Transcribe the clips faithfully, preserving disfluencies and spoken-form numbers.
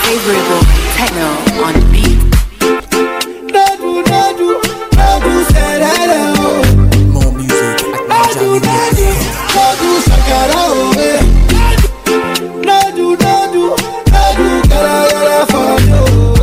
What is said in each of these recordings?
favorable techno on the beat. Nadu, nadu, nadu, said hello. More music at Nadu, nadu, nadu, sakara, oh. Nadu, nadu, nadu, kara, kara, for you.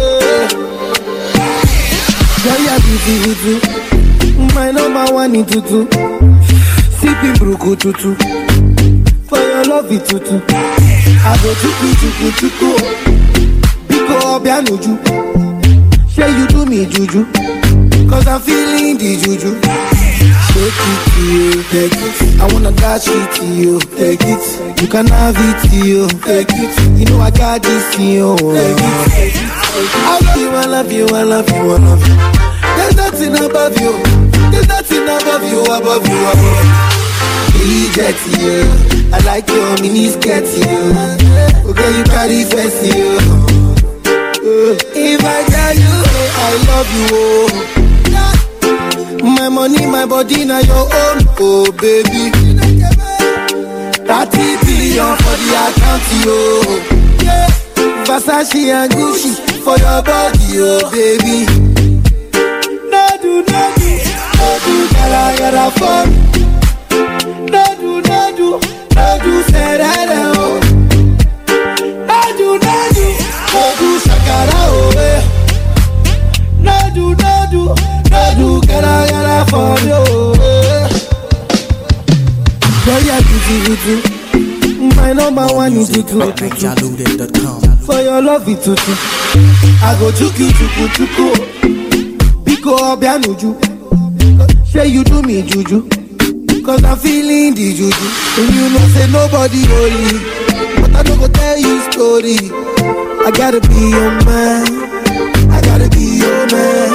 Jaya, busy, busy. My number one in tutu. Sipping bruku tutu. For your love, it tutu. I go chuku, chuku, chuku. Biko, obianuju. Say you do me juju, cause I'm feeling the juju. Take it to you, take it. I wanna dash it to you, take it. You can have it to you, take it. You know I got this to you, take it. I love you, I love you, I love you, I love you. There's nothing above you, there's nothing above you, above you, above you. Reject you, I like your mini skirt you. Okay, you carry face you. If I tell you I love you, oh, my money, my body, now your own, oh baby. thirty billion for the account, oh. Yeah. Versace and Gucci for your body, oh baby. Nadu, nadu, nadu, yara, yara, fun. Nadu, nadu, nadu, said hello. Nadu, nadu, nadu, sakara, oh. Nadu, nadu, nadu, gara, gara, for you. Jaya, busy, busy. My number one is tutu. For your love, it tutu. I go chuku, chuku, chuku. Biko, obianuju. Say you do me juju, cause I'm feeling the juju. And you know say nobody holy, but I don't go tell you story. I gotta be your man, I gotta be your man.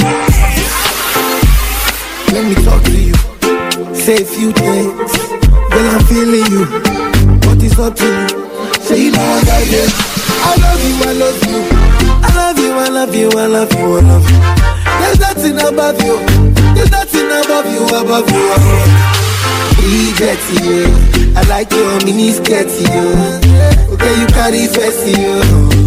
Let me talk to you, say a few things. Girl, I'm feeling you, but it's up to you. Say you know I got it. I love you, I love you, I love you, I love you, I love you, I love you. There's nothing above you, there's nothing above you, above you, above you. Reject you, I like your mini skirt you. Okay, you carry face you.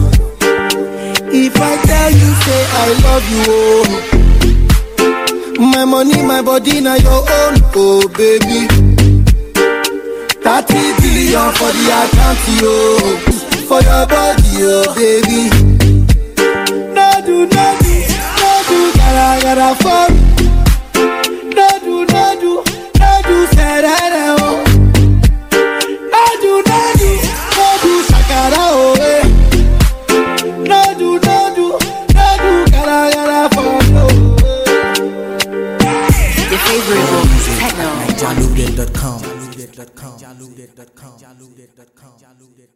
If I tell you, say I love you, oh. My money, my body, now your own, oh baby. thirty billion for the account, yo. For your body, oh baby. Nadu, nadu, nadu, gara, gara, fun. Nadu, nadu, nadu, said hello. Nadu, nadu, nadu, sakara, oh. Nadu, nadu, nadu, gara, gara, fun. Your favorable techno on the beat. Jaludet dot com.